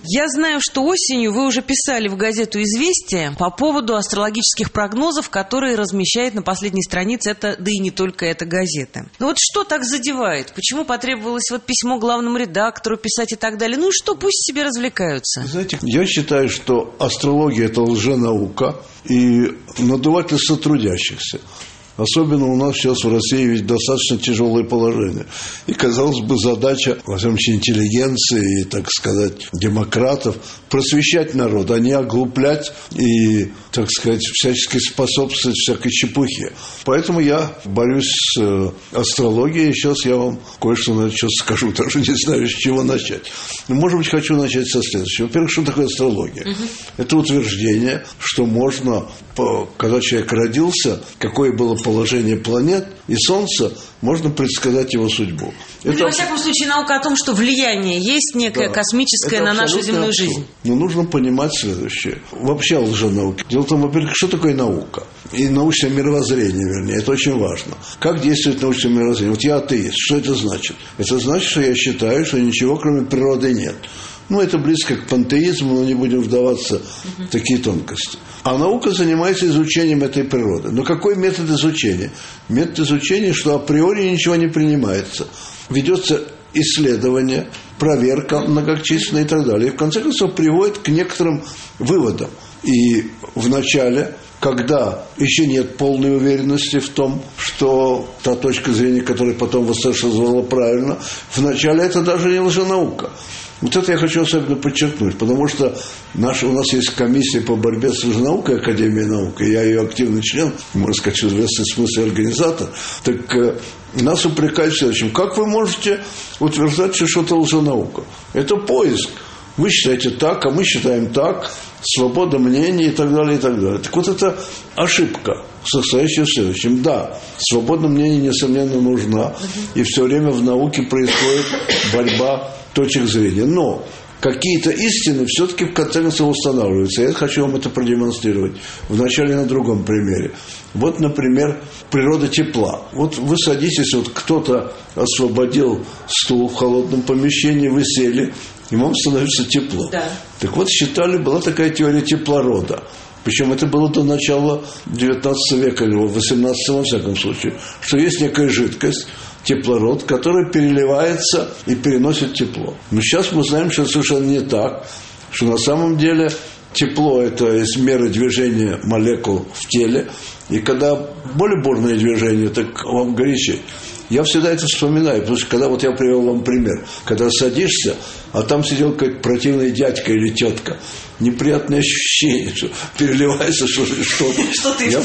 Я знаю, что осенью вы уже писали в газету «Известия» по поводу астрологических прогнозов, которые размещает на последней странице это, да и не только эта газета. Ну вот что так задевает? Почему потребовалось вот письмо главному редактору писать и так далее? Ну что, пусть себе развлекаются. Знаете, я считаю, что астрология – это лженаука и надувательство трудящихся. Особенно у нас сейчас в России ведь достаточно тяжелое положение. И, казалось бы, задача, во всяком случае, интеллигенции и, так сказать, демократов просвещать народ, а не оглуплять и, так сказать, всячески способствовать всякой чепухе. Поэтому я борюсь с астрологией. Сейчас я вам кое-что на этот счет скажу, даже не знаю, с чего начать. Но, может быть, хочу начать со следующего. Во-первых, что такое астрология? Это утверждение, что можно, когда человек родился, какое было положение планет и Солнца, можно предсказать его судьбу. Это, во всяком случае, наука о том, что влияние есть некое космическое на нашу земную жизнь. Но нужно понимать следующее. Вообще лженауки. Дело в том, во-первых, что такое наука? И научное мировоззрение, вернее. Это очень важно. Как действует научное мировоззрение? Вот я атеист. Что это значит? Это значит, что я считаю, что ничего кроме природы нет. Ну, это близко к пантеизму, но не будем вдаваться в такие тонкости. А наука занимается изучением этой природы. Но какой метод изучения? Метод изучения, что априори ничего не принимается. Ведется исследование, проверка многочисленная и так далее. И в конце концов приводит к некоторым выводам. И в начале, когда еще нет полной уверенности в том, что та точка зрения, которая потом восторжествовала правильно, в начале это даже не лженаука. Вот это я хочу особенно подчеркнуть, потому что у нас есть комиссия по борьбе с лженаукой, Академия наук, и я ее активный член, можно сказать, в известном смысле организатор. Так нас упрекают в следующем. Как вы можете утверждать, что что-то лженаука? Это поиск. Вы считаете так, а мы считаем так, свобода мнений и так далее, и так далее. Так вот это ошибка, состоящая в следующем. Да, свобода мнений, несомненно, нужна, и все время в науке происходит борьба точек зрения. Но какие-то истины все-таки в конце концов устанавливаются. Я хочу вам это продемонстрировать. Вначале на другом примере. Вот, например, природа тепла. Вот вы садитесь, вот кто-то освободил стул в холодном помещении, вы сели, и вам становится тепло. Да. Так вот, считали, была такая теория теплорода. Причем это было до начала XIX века, или XVIII во всяком случае, что есть некая жидкость, теплород, который переливается и переносит тепло. Но сейчас мы знаем, что это совершенно не так, что на самом деле тепло – это измеры движения молекул в теле, и когда более бурное движение, так вам горячее. Я всегда это вспоминаю, потому что когда вот я привел вам пример, когда садишься, а там сидел какой-то противный дядька или тетка, неприятное ощущение, что переливается что-то. Я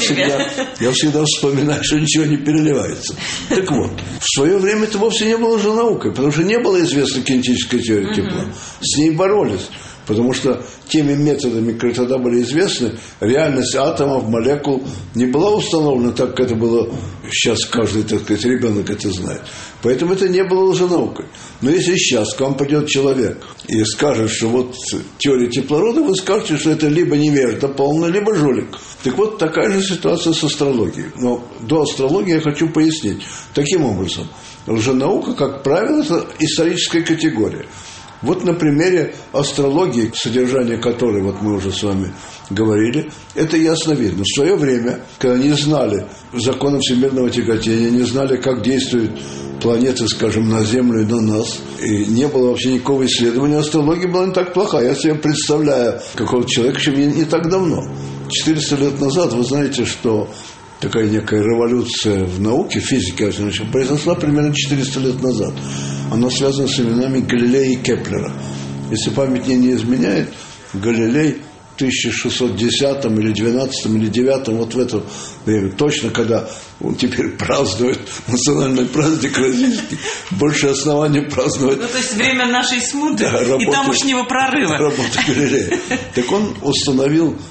всегда вспоминаю, что ничего не переливается. Так вот, в свое время это вовсе не было лженаукой, потому что не было известной кинетической теории тепла. С ней боролись. Потому что теми методами, которые тогда были известны, реальность атомов, молекул не была установлена так, как это было сейчас. Каждый, так сказать, ребенок это знает. Поэтому это не было лженаукой. Но если сейчас к вам придет человек и скажет, что вот теория теплорода, вы скажете, что это либо невежда полный, либо жулик. Так вот, такая же ситуация с астрологией. Но до астрологии я хочу пояснить. Таким образом, лженаука, как правило, это историческая категория. Вот на примере астрологии, содержание которой вот мы уже с вами говорили, это ясно видно. В свое время, когда не знали законов всемирного тяготения, не знали, как действуют планеты, скажем, на Землю и на нас, и не было вообще никакого исследования, астрология была не так плоха. Я себе представляю какого-то человека, еще не так давно. 400 лет назад, вы знаете, что такая некая революция в науке, в физике, произошла примерно 400 лет назад. Она связана с именами Галилея и Кеплера. Если память мне не изменяет, Галилей в 1610 или 12 или 9, вот в это время, точно когда он теперь празднует национальный праздник российский, больше оснований праздновать. Ну, то есть время нашей смуты и тамошнего прорыва. Работа Галилея. Так он установил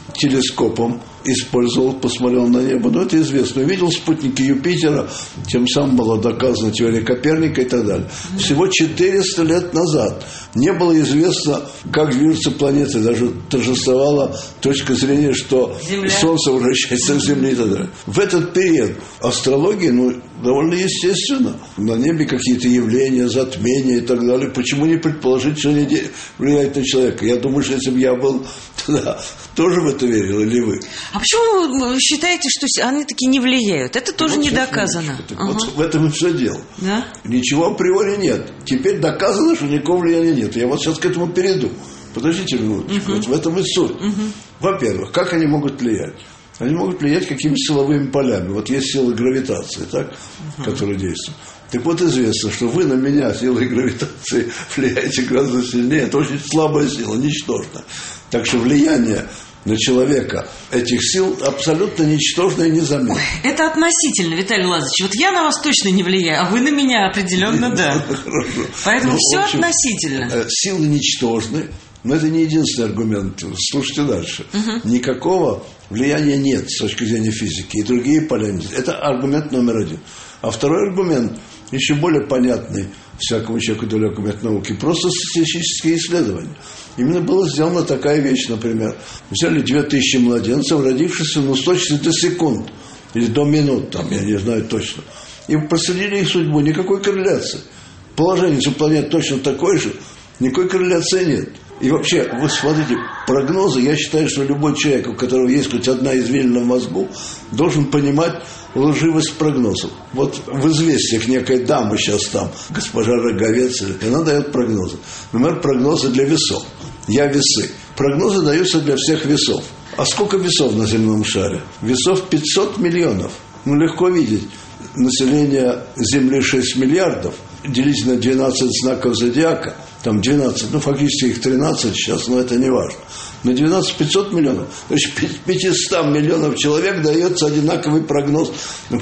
телескопом использовал, посмотрел на небо. Но это известно. Видел спутники Юпитера, тем самым была доказана теория Коперника и так далее. Всего 400 лет назад не было известно, как движутся планеты. Даже торжествовала точка зрения, что Земля. Солнце вращается к Земле и так далее. В этот период астрология, довольно естественно. На небе какие-то явления, затмения и так далее. Почему не предположить, что они влияют на человека? Я думаю, что если бы я был тогда, тоже в это верил, или вы? А почему вы считаете, что они таки не влияют? Это тоже не доказано. Вот в этом и все дело. Да? Ничего априори нет. Теперь доказано, что никакого влияния нет. Я вот сейчас к этому перейду. Подождите минуточку. Вот в этом и суть. Во-первых, как они могут влиять? Они могут влиять какими-то силовыми полями. Вот есть сила гравитации, так, которые действуют. Так вот известно, что вы на меня силой гравитации влияете гораздо сильнее. Это очень слабая сила, ничтожная. Так что влияние на человека этих сил абсолютно ничтожно и незаметно. Это относительно, Виталий Лазаревич. Вот я на вас точно не влияю, а вы на меня определенно да. Хорошо. Поэтому все относительно. Силы ничтожны, но это не единственный аргумент. Слушайте дальше. Никакого влияния нет с точки зрения физики, и другие поля нет. Это аргумент номер один. А второй аргумент, еще более понятный всякому человеку далекому от науки, просто статистические исследования. Именно была сделана такая вещь, например. Взяли 2000 младенцев, родившихся с точностью до секунд или до минут, там, я не знаю точно, и проследили их судьбу. Никакой корреляции. Положение у планет точно такое же, никакой корреляции нет. И вообще, вы смотрите, прогнозы, я считаю, что любой человек, у которого есть хоть одна извилина в мозгу, должен понимать лживость прогнозов. Вот в «Известиях» некая дама сейчас там, госпожа Роговец, и она дает прогнозы. Например, прогнозы для весов. Я весы. Прогнозы даются для всех весов. А сколько весов на земном шаре? Весов 500 миллионов. Легко видеть. Население Земли 6 миллиардов. Делить на 12 знаков зодиака. Там 12, фактически их 13 сейчас, но это не важно. На 12 500 миллионов, то есть 500 миллионов человек дается одинаковый прогноз.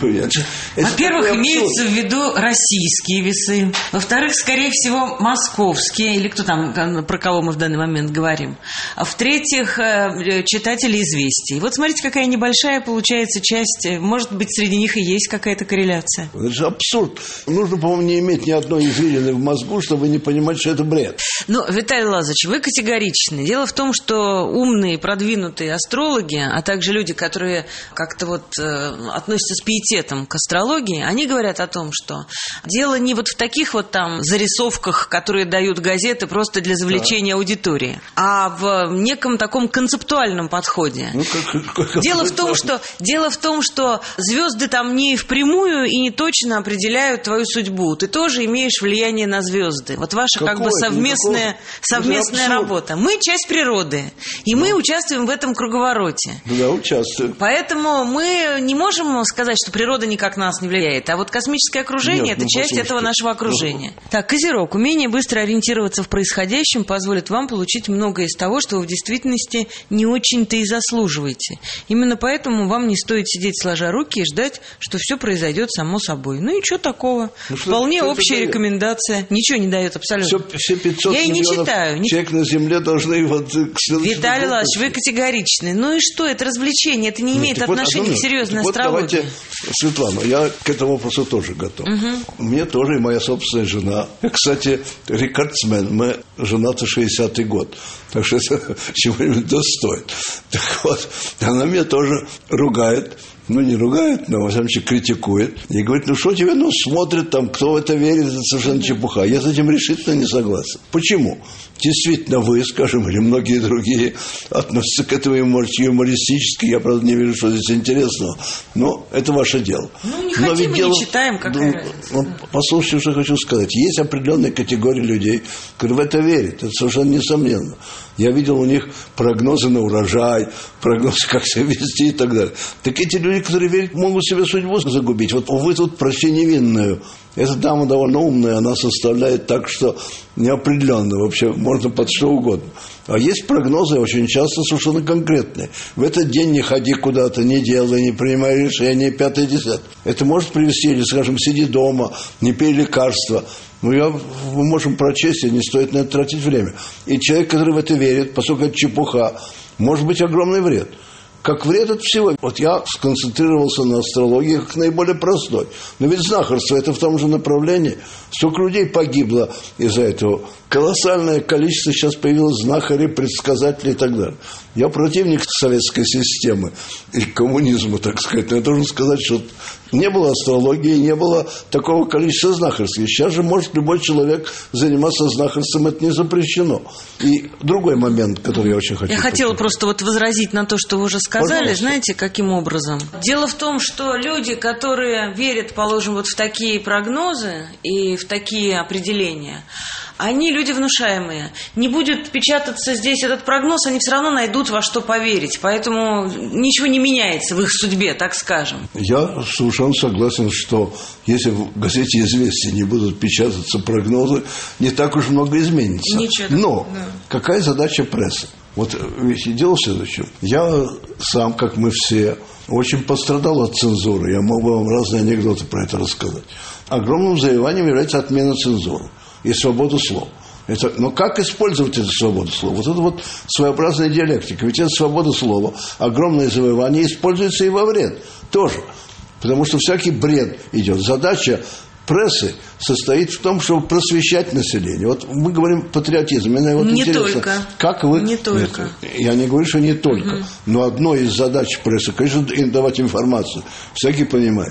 Во-первых, имеются в виду российские весы. Во-вторых, скорее всего, московские, или кто там, про кого мы в данный момент говорим. А в-третьих, читатели «Известий». Вот смотрите, какая небольшая получается часть. Может быть, среди них и есть какая-то корреляция. Это же абсурд. Нужно, по-моему, не иметь ни одной извилины в мозгу, чтобы не понимать, что это бред. Ну, Виталий Лазаревич, вы категоричны. Дело в том, что умные, продвинутые астрологи, а также люди, которые как-то относятся с пиететом к астрологии, они говорят о том, что дело не вот в таких вот там зарисовках, которые дают газеты просто для завлечения аудитории, а в неком таком концептуальном подходе. Дело в том, что звезды там не впрямую и не точно определяют твою судьбу. Ты тоже имеешь влияние на звезды. Вот ваша как бы совместная работа. Мы часть природы. И мы участвуем в этом круговороте. Да, участвуем. Поэтому мы не можем сказать, что природа никак на нас не влияет. А вот космическое окружение – это часть этого нашего окружения. Так, Козерог. Умение быстро ориентироваться в происходящем позволит вам получить многое из того, что вы в действительности не очень-то и заслуживаете. Именно поэтому вам не стоит сидеть сложа руки и ждать, что все произойдет само собой. Ну и что такого? Вполне общая рекомендация. Ничего не дает абсолютно. Все 500 я и не миллионов читаю. Человек на Земле должны к следующему. Виталий Лазаревич, вы категоричны. Ну и что? Это развлечение. Это не имеет отношения к серьезной астрологии. Давайте, Светлана, я к этому вопросу тоже готов. Мне тоже и моя собственная жена. Кстати, рекордсмен. Мы женаты 60-й год. Так что это чего-нибудь достоит. Так вот, она меня тоже ругает. Не ругает, но, во всяком случае, критикует. И говорит, что тебе, смотрит там, кто в это верит, это совершенно чепуха. Я с этим решительно не согласен. Почему? Действительно, вы, скажем, или многие другие относятся к этому юмористически. Я, правда, не вижу, что здесь интересного. Но это ваше дело. Не хотим и не читаем, какая разница. Послушайте, что хочу сказать. Есть определенная категория людей, которые в это верят. Это совершенно несомненно. Я видел у них прогнозы на урожай, прогнозы, как себя вести и так далее. Так эти люди, которые верят, могут себе судьбу загубить. Вот вы тут прочти невинную. Эта дама довольно умная, она составляет так, что неопределенно, вообще можно под что угодно. А есть прогнозы очень часто совершенно конкретные. В этот день не ходи куда-то, не делай, не принимай решения, 5-10. Это может привести, или, скажем, сиди дома, не пей лекарства. Мы можем прочесть, и не стоит на это тратить время. И человек, который в это верит, поскольку это чепуха, может быть огромный вред. Как вред от всего. Вот я сконцентрировался на астрологии как наиболее простой. Но ведь знахарство – это в том же направлении. Столько людей погибло из-за этого. Колоссальное количество сейчас появилось знахарей, предсказателей и так далее. Я противник советской системы и коммунизма, так сказать. Но я должен сказать, что не было астрологии, не было такого количества знахарств. Сейчас же может любой человек заниматься знахарством, это не запрещено. И другой момент, который я очень хочу. Я хотела просто вот возразить на то, что вы уже сказали. Пожалуйста. Знаете, каким образом? Дело в том, что люди, которые верят, положим, вот в такие прогнозы и в такие определения, они люди внушаемые. Не будет печататься здесь этот прогноз, они все равно найдут во что поверить. Поэтому ничего не меняется в их судьбе, так скажем. Я совершенно согласен, что если в газете «Известия» не будут печататься прогнозы, не так уж много изменится. Ничего. Но да. Какая задача прессы? Вот ведь дело в следующем. Я сам, как мы все, очень пострадал от цензуры. Я мог бы вам разные анекдоты про это рассказать. Огромным завоеванием является отмена цензуры и свобода слова. Но как использовать эту свободу слова? Вот это вот своеобразная диалектика. Ведь это свобода слова, огромное завоевание, используется и во вред тоже. Потому что всякий бред идет. Задача прессы состоит в том, чтобы просвещать население. Вот мы говорим патриотизм. Мне вот не интересно, только. как вы... Не только. Я не говорю, что не только. Но одной из задач прессы, конечно, им давать информацию. Всякий понимает.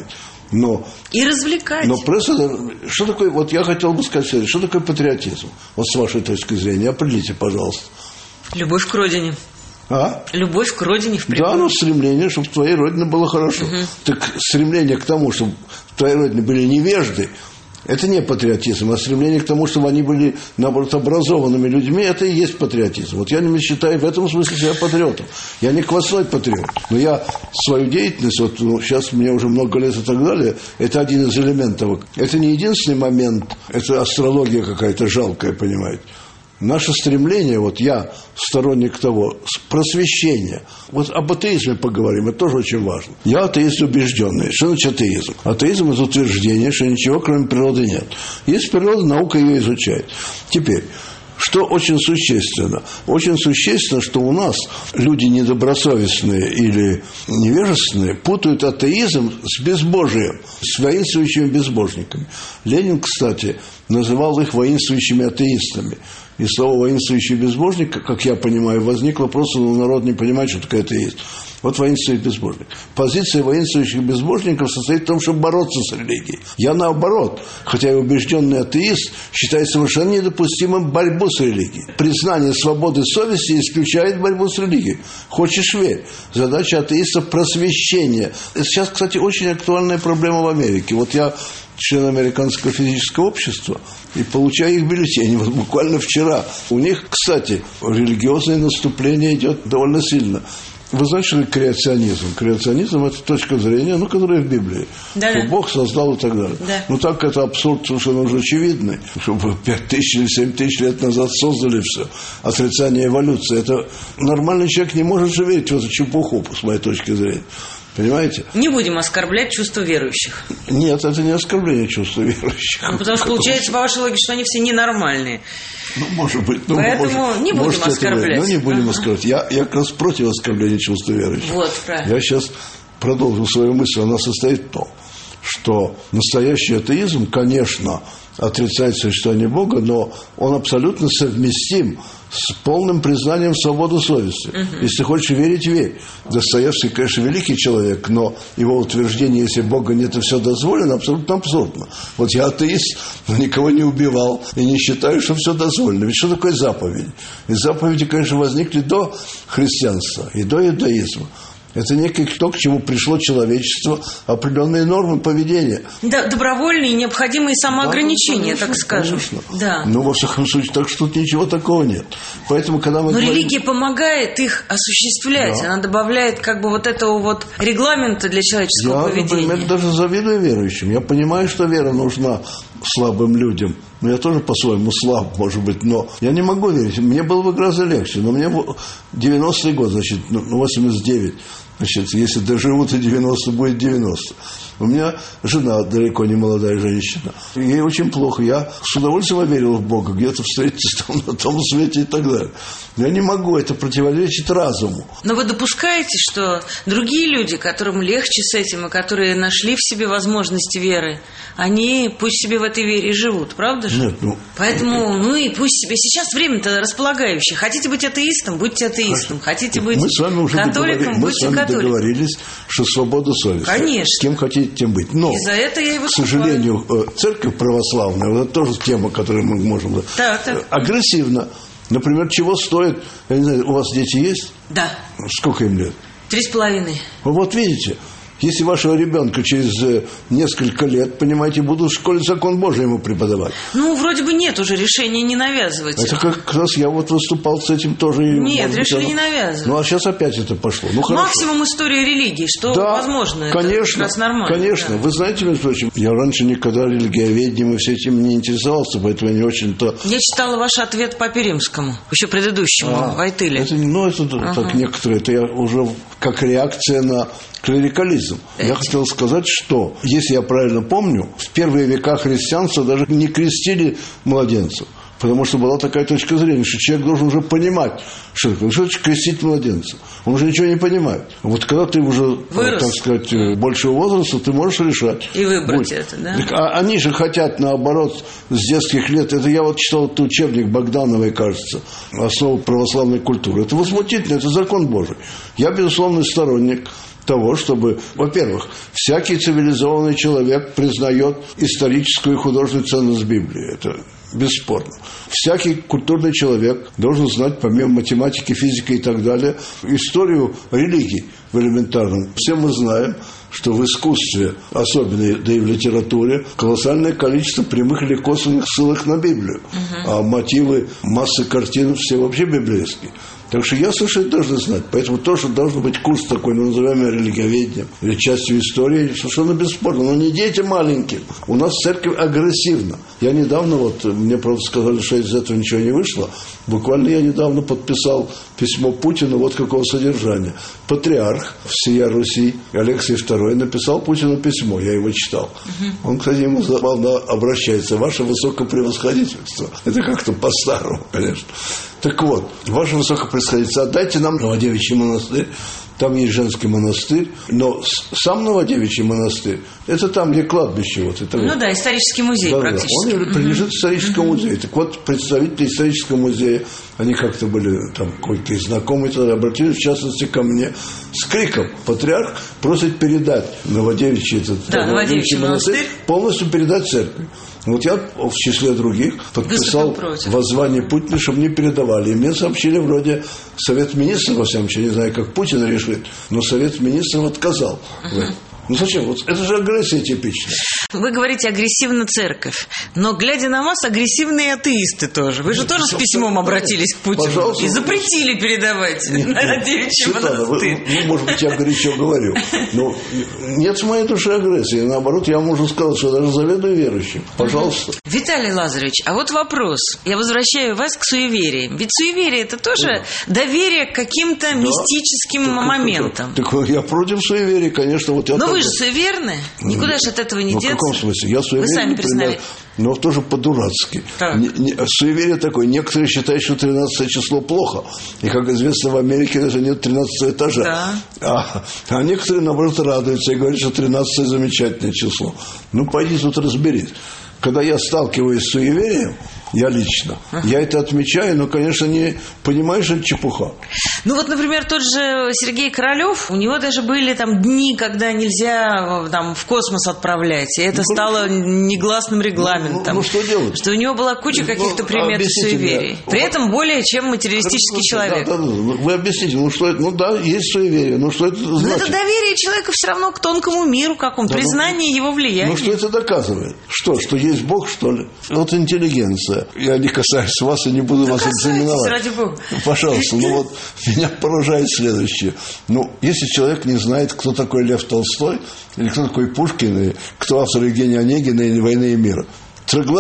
И развлекать. Но пресса... Что такое... Вот я хотел бы сказать, что такое патриотизм? Вот с вашей точки зрения. Определите, пожалуйста. Любовь к родине. А? Любовь к родине в прямом. Да, стремление, чтобы в твоей родине было хорошо. Так стремление к тому, чтобы в твоей родине были невежды, это не патриотизм, а стремление к тому, чтобы они были, наоборот, образованными людьми, это и есть патриотизм. Вот я не считаю в этом смысле себя патриотом. Я не квасной патриот. Но я свою деятельность, вот сейчас мне уже много лет и так далее, это один из элементов. Это не единственный момент, это астрология какая-то жалкая, понимаете. Наше стремление, вот я сторонник того, просвещения. Вот об атеизме поговорим, это тоже очень важно. Я атеист убежденный. Что значит атеизм? Атеизм – это утверждение, что ничего кроме природы нет. Есть природа, наука ее изучает. Теперь, что очень существенно? Очень существенно, что у нас люди недобросовестные или невежественные путают атеизм с безбожием, с воинствующими безбожниками. Ленин, кстати, называл их воинствующими атеистами. И слово «воинствующий безбожник», как я понимаю, возникло просто, народ не понимает, что такое атеист. Вот воинствующий безбожник. Позиция воинствующих безбожников состоит в том, чтобы бороться с религией. Я наоборот, хотя и убежденный атеист, считаю совершенно недопустимым борьбу с религией. Признание свободы совести исключает борьбу с религией. Хочешь – верь. Задача атеистов – просвещение. Сейчас, кстати, очень актуальная проблема в Америке. Вот я член Американского физического общества и получаю их бюллетени. Вот буквально вчера. У них, кстати, религиозное наступление идет довольно сильно. Вы знаете, что креационизм? Креационизм – это точка зрения, которая в Библии. Да. Что Бог создал и так далее. Да. Так это абсурд совершенно уже очевидный. Чтобы 5000 или 7000 лет назад создали все. Отрицание эволюции. Это нормальный человек не может же верить в эту чепуху, с моей точки зрения. Понимаете? Не будем оскорблять чувства верующих. Нет, это не оскорбление чувства верующих. Потому что получается, по вашей логике, что они все ненормальные. Может быть. Поэтому не будем оскорблять. Не будем оскорблять. Я как раз против оскорбления чувства верующих. Вот, правильно. Я сейчас продолжу свою мысль. Она состоит в том, что настоящий атеизм, конечно, отрицает существование Бога, но он абсолютно совместим с полным признанием свободы совести. Если хочешь верить, верь. Достоевский, конечно, великий человек, но его утверждение, если Бога нет и все дозволено, абсолютно абсурдно. Вот я атеист, но никого не убивал и не считаю, что все дозволено. Ведь что такое заповедь? И заповеди, конечно, возникли до христианства и до иудаизма. Это некий то, к чему пришло человечество, определенные нормы поведения. Да, добровольные и необходимые самоограничения, конечно, так скажем. Да. Во всяком случае, так что тут ничего такого нет. Поэтому, когда мы говорим... религия помогает их осуществлять. Да. Она добавляет вот этого вот регламента для человеческого поведения. Я, например, даже завидую верующим. Я понимаю, что вера нужна слабым людям. Я тоже по-своему слаб, может быть, но я не могу верить. Мне было бы гораздо легче. Но мне 90-й год, 89. Значит, если доживут и 90, будет 90. У меня жена далеко не молодая женщина. Ей очень плохо. Я с удовольствием верил в Бога. Где-то встретиться там, на том свете и так далее. Я не могу. Это противоречит разуму. Но вы допускаете, что другие люди, которым легче с этим, и которые нашли в себе возможности веры, они пусть себе в этой вере и живут, правда же? Нет, Поэтому, и пусть себе. Сейчас время-то располагающее. Хотите быть атеистом, будьте атеистом. Хотите быть католиком, будьте католиком. Мы договорились, что свобода совести. Конечно. С кем хотите, тем быть. Но, и за это я и к сожалению, церковь православная, вот это тоже тема, которую мы можем... Так. Агрессивно. Например, чего стоит... Я не знаю, у вас дети есть? Да. Сколько им лет? 3,5. Вот видите... Если вашего ребенка через несколько лет, понимаете, будут в школе закон Божий ему преподавать. Вроде бы нет уже решения не навязывать. Это как раз я выступал с этим тоже. Нет, решили не навязывать. А сейчас опять это пошло. Максимум истории религии, что возможно. Конечно, это нормально. Конечно. Да. Вы знаете, между прочим, я раньше никогда религиоведением и все этим не интересовался, поэтому я не очень-то... Я читала ваш ответ Папе Римскому, еще предыдущему, Войтыле. Это так некоторые, это я уже как реакция на клерикализм. Я хотел сказать, что, если я правильно помню, в первые века христианства даже не крестили младенцев. Потому что была такая точка зрения, что человек должен уже понимать, что значит крестить младенца. Он уже ничего не понимает. Вот когда ты уже, вырос, так сказать, большего возраста, ты можешь решать. И выбрать это, да? А они же хотят, наоборот, с детских лет. Это я вот читал этот учебник Богдановой, кажется, «Основы православной культуры». Это возмутительно, это закон Божий. Я, безусловно, сторонник того, чтобы, во-первых, всякий цивилизованный человек признает историческую и художественную ценность Библии. Это бесспорно. Всякий культурный человек должен знать, помимо математики, физики и так далее, историю религий в элементарном. Все мы знаем, что в искусстве, особенно, да и в литературе, колоссальное количество прямых или косвенных ссылок на Библию. А мотивы массы картин все вообще библейские. Так что я совершенно должен знать. Поэтому тоже должен быть курс такой, называемый религиоведением или частью истории, совершенно бесспорно. Но не дети маленькие. У нас церковь агрессивна. Я недавно, мне, правда, сказали, что из этого ничего не вышло. Буквально я недавно подписал письмо Путину вот какого содержания. Патриарх всея Руси Алексий II написал Путину письмо. Я его читал. Он, кстати, ему забавно обращается. Ваше высокопревосходительство. Это как-то по-старому, конечно. Так вот, ваше высокопревосходительство, отдайте нам Новодевичий монастырь. Там есть женский монастырь, но сам Новодевичий монастырь, это там, где кладбище. Исторический музей практически. Он принадлежит историческому музею. Так вот, представители исторического музея, они как-то были там кое-какие знакомые, тогда обратились, в частности, ко мне с криком. Патриарх просит передать Новодевичий Новодевичий монастырь, полностью передать церкви. Вот я в числе других подписал воззвание Путину, чтобы не передавали. И мне сообщили вроде Совет Министров, во всяком случае, не знаю, как Путин решит, но Совет Министров отказал. Зачем? Это же агрессия типичная. Вы говорите агрессивно церковь, но, глядя на вас, агрессивные атеисты тоже. Вы же тоже с письмом обратились к Путину. Пожалуйста. И запретили передавать на Девичий монастырь. Может быть, я горячо говорю. Но нет в моей душе агрессии. Наоборот, я могу сказать, что даже заведую верующим. Пожалуйста. Виталий Лазаревич, а вот вопрос. Я возвращаю вас к суевериям. Ведь суеверие – это тоже доверие к каким-то мистическим моментам. Так я против суеверий, конечно. Но вы же суеверны. Никуда же от этого не деться. В каком смысле? Я суеверен, вы сами признали. Но тоже по-дурацки. Суеверие такое. Некоторые считают, что 13 число плохо. И, как известно, в Америке даже нет 13 этажа. Да. А некоторые, наоборот, радуются и говорят, что 13 замечательное число. Пойди тут разберись. Когда я сталкиваюсь с суеверием, я лично, я это отмечаю, но, конечно, не понимаю, что это чепуха. Например, тот же Сергей Королёв, у него даже были там дни, когда нельзя там в космос отправлять, и это стало негласным регламентом. Что делать? Что у него была куча каких-то примет суеверий. При этом более чем материалистический человек. Да. Вы объясните, что это? Есть суеверие, но что это значит? Но это доверие человека все равно к тонкому миру, признание его влияния. Что это доказывает? Что есть Бог, что ли? Вот интеллигенция. Я не касаюсь вас и не буду вас экзаменовать. Ради Бога. Пожалуйста, меня поражает следующее. Если человек не знает, кто такой Лев Толстой, или кто такой Пушкин, или кто автор Евгения Онегина или «Войны и мира», троглодит.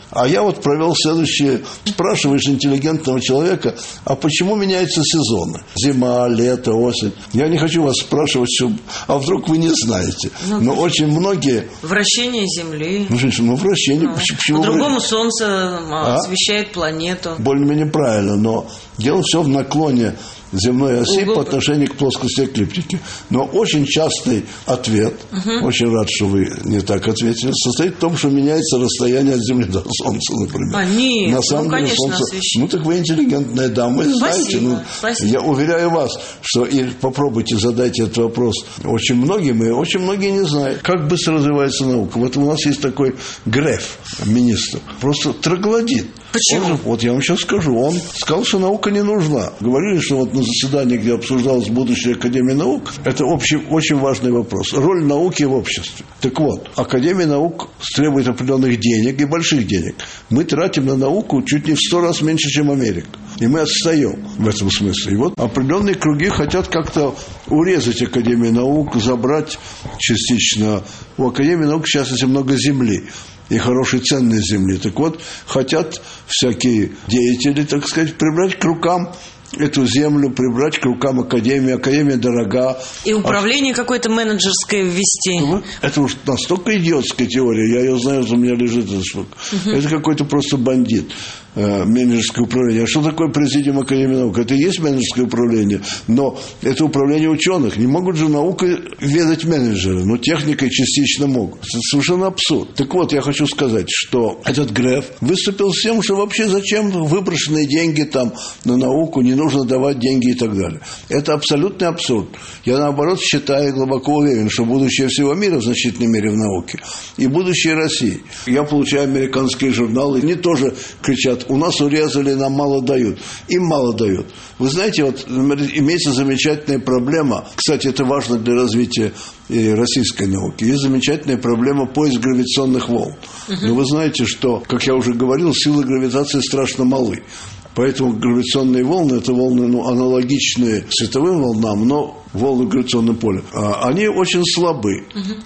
А я вот провел следующее. Спрашиваешь интеллигентного человека, а почему меняются сезоны? Зима, лето, осень. Я не хочу вас спрашивать, а вдруг вы не знаете. Но очень многие... Вращение Земли. Вращение. Почему? По-другому Солнце освещает планету. Более-менее правильно, но дело все в наклоне земной оси по отношению к плоскости эклиптики. Но очень частый ответ, очень рад, что вы не так ответили, состоит в том, что меняется расстояние от Земли до Солнца, например. Нет, на самом деле, конечно, Солнце... освещение. Так вы интеллигентная дама, и знаете. Спасибо. Я уверяю вас, что и попробуйте задать этот вопрос очень многим, и очень многие не знают, как быстро развивается наука. Вот у нас есть такой Греф, министр, просто троглодит. Почему? Вот я вам сейчас скажу. Он сказал, что наука не нужна. Говорили, что вот на заседании, где обсуждалась будущее Академии наук, это очень важный вопрос. Роль науки в обществе. Так вот, Академия наук требует определенных денег и больших денег. Мы тратим на науку чуть не в 100 раз меньше, чем Америка. И мы отстаем в этом смысле. И вот определенные круги хотят как-то урезать Академию наук, забрать частично. У Академии наук сейчас есть много земли. И хорошей ценной земли. Так вот, хотят всякие деятели, так сказать, прибрать к рукам эту землю, прибрать к рукам Академию. Академия дорога. И управление какое-то менеджерское ввести. Это уж настолько идиотская теория. Я ее знаю, у меня лежит эта штука. Это какой-то просто бандит. Менеджерское управление. А что такое президиум Академии наук? Это и есть менеджерское управление, но это управление ученых. Не могут же наукой ведать менеджеры, но техникой частично могут. Это совершенно абсурд. Так вот, я хочу сказать, что этот Греф выступил с тем, что вообще зачем выброшенные деньги там на науку, не нужно давать деньги и так далее. Это абсолютный абсурд. Я, наоборот, считаю и глубоко уверен, что будущее всего мира в значительной мере в науке и будущее России. Я получаю американские журналы, они тоже кричат: у нас урезали, нам мало дают. Им мало дают. Вы знаете, вот имеется замечательная проблема, кстати, это важно для развития и российской науки. Есть замечательная проблема поиск гравитационных волн. Но вы знаете, что, как я уже говорил, силы гравитации страшно малы. Поэтому гравитационные волны, это волны аналогичные световым волнам, но волны в гравитационном поле, они очень слабы.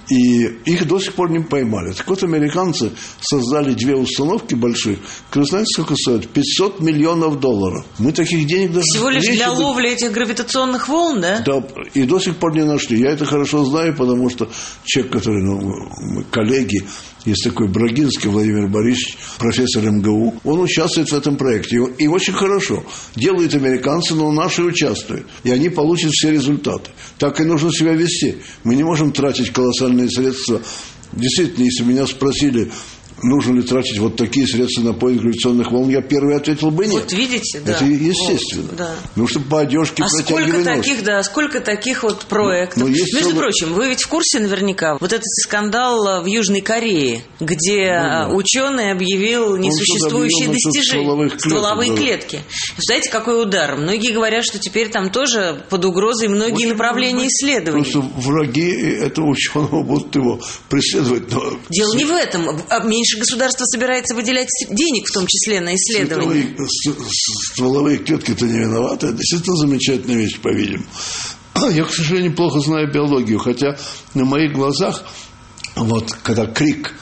И их до сих пор не поймали. Так вот, американцы создали 2 установки больших, которые, знаете, сколько стоят? $500 миллионов. Мы таких денег даже... Всего лишь для ловли этих гравитационных волн, да? Да, и до сих пор не нашли. Я это хорошо знаю, потому что человек, который, мы коллеги, есть такой Брагинский Владимир Борисович, профессор МГУ, он участвует в этом проекте. И очень хорошо. Делают американцы, но наши участвуют. И они получат все результаты. Так и нужно себя вести. Мы не можем тратить колоссальные средства. Действительно, если меня спросили, нужно ли тратить вот такие средства на поиск гравитационных волн, я первый ответил бы нет. Вот видите, да. Это естественно. Вот, да. Ну, чтобы по одежке протягивать нож. Сколько таких вот проектов. Между прочим, вы ведь в курсе наверняка, вот этот скандал в Южной Корее, где ученый объявил несуществующие достижения. Стволовые клетки. Представляете, какой удар. Многие говорят, что теперь там тоже под угрозой многие направления исследований. Просто враги этого ученого будут его преследовать. Дело не в этом. Меньше государство собирается выделять денег, в том числе на исследования. Стволовые клетки-то не виноваты. Это действительно замечательная вещь, по-видимому. Я, к сожалению, плохо знаю биологию, хотя на моих глазах, вот когда Крик,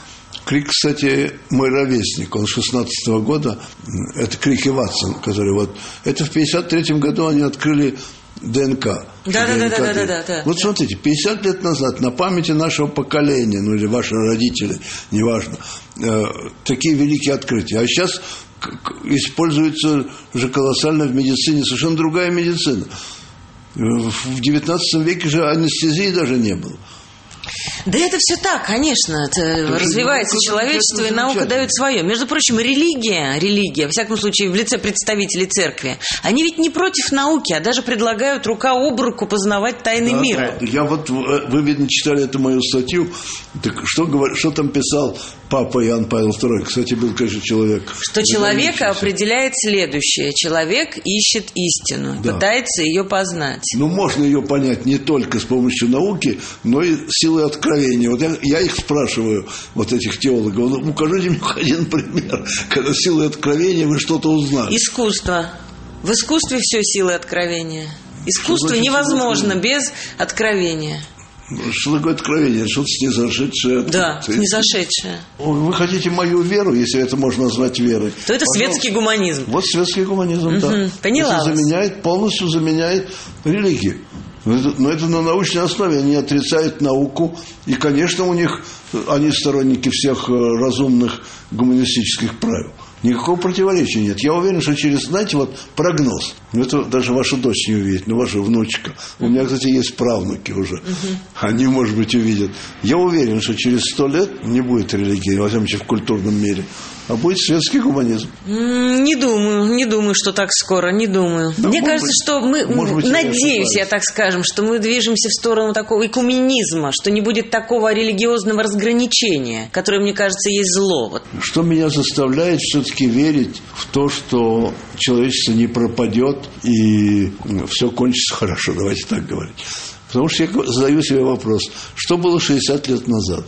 кстати, мой ровесник, он 16-го года, это Крик и Ватсон, который вот, это в 53-м году они открыли ДНК. Да. Вот смотрите, 50 лет назад на памяти нашего поколения, ну или ваших родителей, неважно, такие великие открытия. А сейчас используется же колоссально в медицине совершенно другая медицина. В 19 веке же анестезии даже не было. Да это все так, конечно. Развивается человечество, и наука дает свое. Между прочим, религия, во всяком случае, в лице представителей церкви, они ведь не против науки, а даже предлагают рука об руку познавать тайны мира. Да. Я вот, вы, видно, читали эту мою статью. Так что там писал папа Иоанн Павел II? Кстати, был, конечно, человек. Что человека определяет следующее. Человек ищет истину, пытается ее познать. Ну, можно ее понять не только с помощью науки, но и силой откровения. Вот я их спрашиваю, вот этих теологов, укажите мне один пример, когда силой откровения вы что-то узнали. Искусство. В искусстве все силой откровения. Искусство невозможно без откровения. Что такое откровение? Что-то снизошедшее. Да, снизошедшее. Вы хотите мою веру, если это можно назвать верой? То это светский гуманизм. Вот светский гуманизм, да. Поняла Это полностью заменяет религию. Но это на научной основе. Они отрицают науку. И, конечно, они сторонники всех разумных гуманистических правил. Никакого противоречия нет. Я уверен, что знаете, прогноз. Это даже ваша дочь не увидит, ваша внучка. У меня, кстати, есть правнуки уже. Они, может быть, увидят. Я уверен, что через 100 лет не будет религии, во всяком случае, в культурном мире. А будет светский гуманизм. Не думаю, что так скоро, не думаю. Да, мне кажется, что надеюсь, я так скажем, что мы движемся в сторону такого экуменизма, что не будет такого религиозного разграничения, которое, мне кажется, есть зло. Что меня заставляет все-таки верить в то, что человечество не пропадет и все кончится хорошо, давайте так говорить. Потому что я задаю себе вопрос, что было 60 лет назад?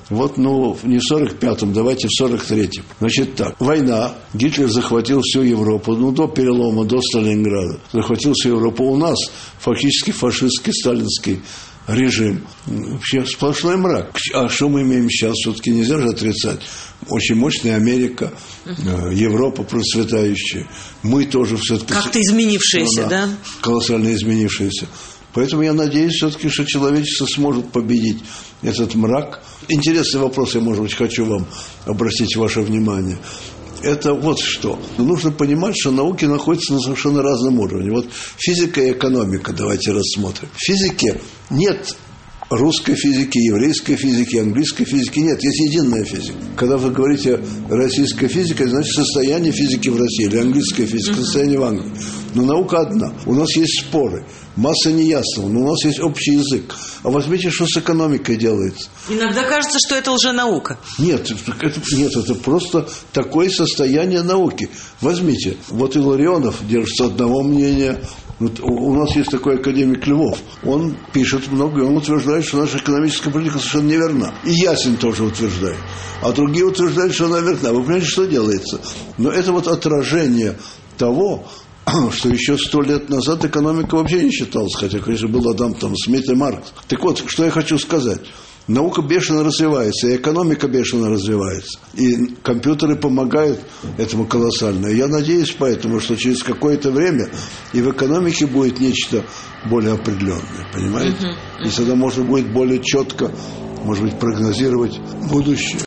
Не в 45-м, давайте в 43-м. Значит так, война, Гитлер захватил всю Европу, до перелома, до Сталинграда. Захватил всю Европу. У нас фактически фашистский, сталинский режим. Вообще сплошной мрак. А что мы имеем сейчас? Все-таки нельзя же отрицать. Очень мощная Америка, Европа процветающая. Мы тоже все-таки... Как-то изменившиеся, да? Колоссально изменившиеся. Поэтому я надеюсь все-таки, что человечество сможет победить этот мрак. Интересный вопрос, я, может быть, хочу вам обратить ваше внимание. Это вот что. Нужно понимать, что науки находятся на совершенно разном уровне. Физика и экономика давайте рассмотрим. В физике нет русской физики, еврейской физики, английской физики. Нет, есть единая физика. Когда вы говорите российская физика, значит состояние физики в России, или английская физика, состояние в Англии. Но наука одна. У нас есть споры. Масса неясного, но у нас есть общий язык. А возьмите, что с экономикой делается. Иногда кажется, что это лженаука. Нет, это просто такое состояние науки. Возьмите, Илларионов держится одного мнения. У нас есть такой академик Львов. Он пишет много, и он утверждает, что наша экономическая политика совершенно неверна. И Ясин тоже утверждает. А другие утверждают, что она верна. Вы понимаете, что делается? Но это отражение того, что еще 100 лет назад экономика вообще не считалась, хотя, конечно, был Адам Смит и Маркс. Так вот, что я хочу сказать. Наука бешено развивается, и экономика бешено развивается. И компьютеры помогают этому колоссально. И я надеюсь поэтому, что через какое-то время и в экономике будет нечто более определенное, понимаете? И тогда можно будет более четко, может быть, прогнозировать будущее.